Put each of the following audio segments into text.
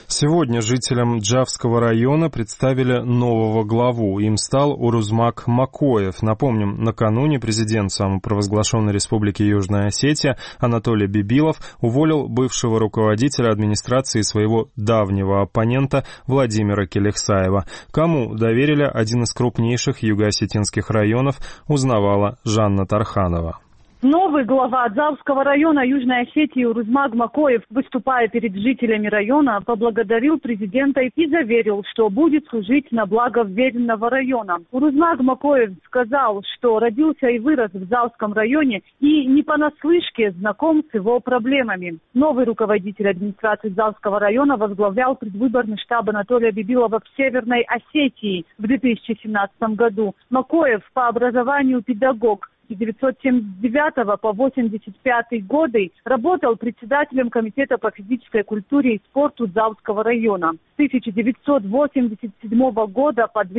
Сегодня жителям Джавского района представили нового главу. Им стал Урузмак Макоев. Напомним, накануне президент самопровозглашенной республики Южная Осетия Анатолий Бибилов уволил бывшего руководителя администрации своего давнего оппонента Владимира Келихсаева. Кому доверили один из крупнейших юго-осетинских районов, узнавала Жанна Тарханова. Новый глава Джавского района Южной Осетии Урузмак Макоев, выступая перед жителями района, поблагодарил президента и заверил, что будет служить на благо вверенного района. Урузмак Макоев сказал, что родился и вырос в Джавском районе и не понаслышке знаком с его проблемами. Новый руководитель администрации Джавского района возглавлял предвыборный штаб Анатолия Бибилова в Северной Осетии в 2017 году. Макоев по образованию педагог. С 1979 по 1985 годы работал председателем комитета по физической культуре и спорту Джавского района. С 1987 года по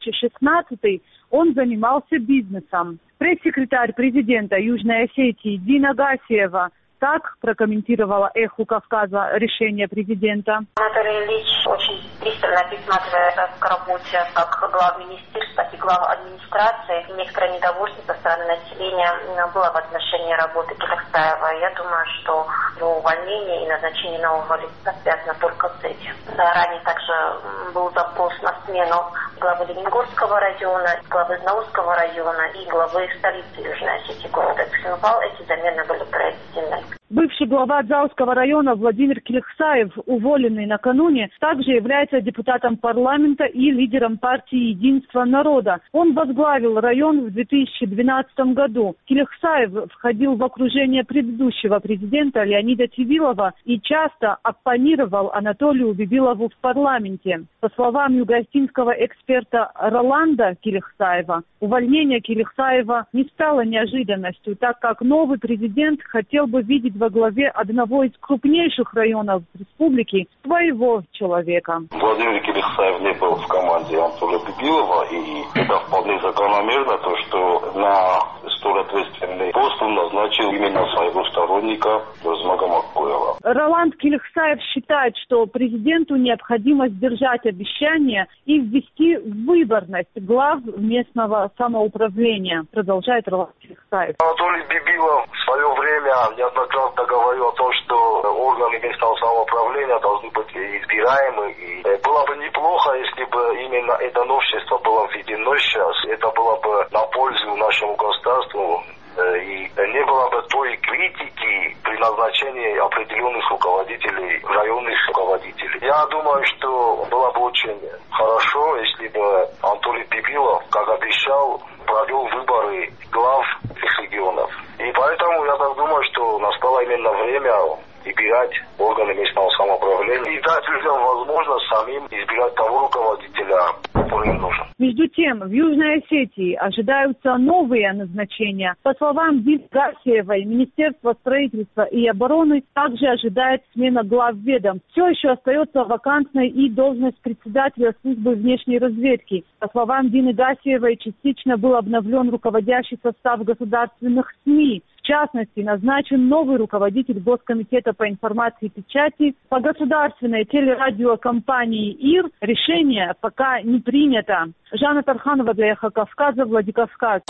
2016 он занимался бизнесом. Пресс-секретарь президента Южной Осетии Дина Гасиева так прокомментировала «Эху Кавказа» решение президента. Анатолий Ильич очень пристально присматривается к работе как глав министерства и глав администрации. Некоторое недовольство со стороны населения было в отношении работы Келихсаева. Я думаю, что его увольнение и назначение нового лица связано только с этим. Ранее также был запрос на смену главы Лениногорского района, главы Знаурского района и главы столицы Южной Осетии, города Цхинвал. Эти замены были проведены. Бывший глава Джавского района Владимир Келихсаев, уволенный накануне, также является депутатом парламента и лидером партии «Единство народа». Он возглавил район в 2012 году. Келихсаев входил в окружение предыдущего президента Леонида Тивилова и часто оппонировал Анатолию Бибилову в парламенте. По словам юго-осетинского эксперта Роланда Келихсаева, увольнение Келихсаева не стало неожиданностью, так как новый президент хотел бы видеть во главе одного из крупнейших районов республики своего человека. Владимир Келихсаев не был в команде Анатолия Бибилова, и это вполне закономерно, то, что на столь ответственный пост он назначил именно своего сторонника Урузмака Макоева. Роланд Келихсаев считает, что президенту необходимо сдержать обещания и ввести выборность глав местного самоуправления, продолжает Роланд Келихсаев. Анатолий Бибилов в свое время неоднократно говорил о том, что органы местного самоуправления должны быть избираемы. И было бы неплохо, если бы именно это новшество было введено сейчас. Это было бы на пользу нашему государству. И не было бы той критики при назначении определенных руководителей, районных руководителей. Я думаю, что было бы очень хорошо, если бы Анатолий Бибилов, как обещал, провел выборы глав этих регионов. И поэтому я так думаю, что настало именно время избирать органы местного самоуправления и дать людям возможность самим избирать того руководителя, который им нужен. Между тем, в Южной Осетии ожидаются новые назначения. По словам Дины Гасиевой, Министерство строительства и обороны также ожидает смена глав ведомств. Все еще остается вакантной и должность председателя службы внешней разведки. По словам Дины Гасиевой, частично был обновлен руководящий состав государственных СМИ. В частности, назначен новый руководитель Госкомитета по информации и печати. По государственной телерадиокомпании ИР решение пока не принято. Жанна Тарханова для «Эхо Кавказа», Владикавказ.